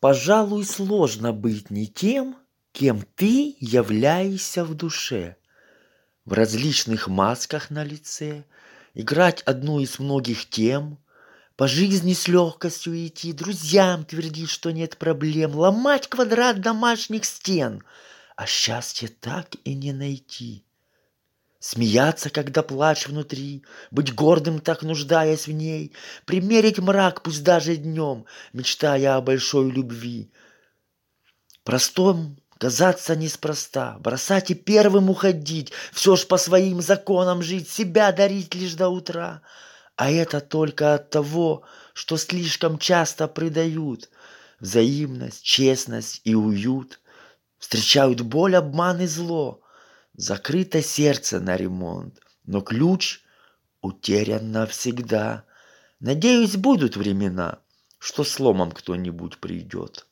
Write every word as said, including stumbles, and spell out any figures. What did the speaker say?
Пожалуй, сложно быть не тем, кем ты являешься в душе. В различных масках на лице, играть одну из многих тем, по жизни с легкостью идти, друзьям твердить, что нет проблем, ломать квадрат домашних стен, а счастье так и не найти. Смеяться, когда плач внутри, быть гордым, так нуждаясь в ней, примерить мрак, пусть даже днем, мечтая о большой любви. Простом казаться неспроста, бросать и первым уходить, все ж по своим законам жить, себя дарить лишь до утра. А это только от того, что слишком часто предают. Взаимность, честность и уют встречают боль, обман и зло. Закрыто сердце на ремонт, но ключ утерян навсегда. Надеюсь, будут времена, что сломом кто-нибудь придет.